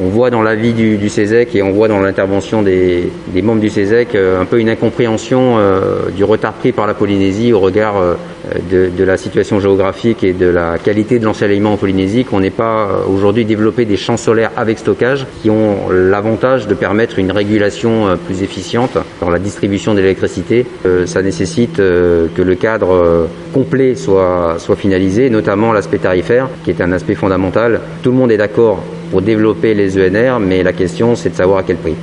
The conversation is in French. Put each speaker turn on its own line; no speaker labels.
On voit dans l'avis du CESEC et on voit dans l'intervention des membres du CESEC un peu une incompréhension du retard pris par la Polynésie au regard de la situation géographique et de la qualité de l'ensoleillement en Polynésie, qu'on n'ait pas aujourd'hui développé des champs solaires avec stockage qui ont l'avantage de permettre une régulation plus efficiente dans la distribution de l'électricité. Ça nécessite que le cadre complet soit finalisé, notamment l'aspect tarifaire, qui est un aspect fondamental. Tout le monde est d'accord pour développer les ENR, mais la question c'est de savoir à quel prix.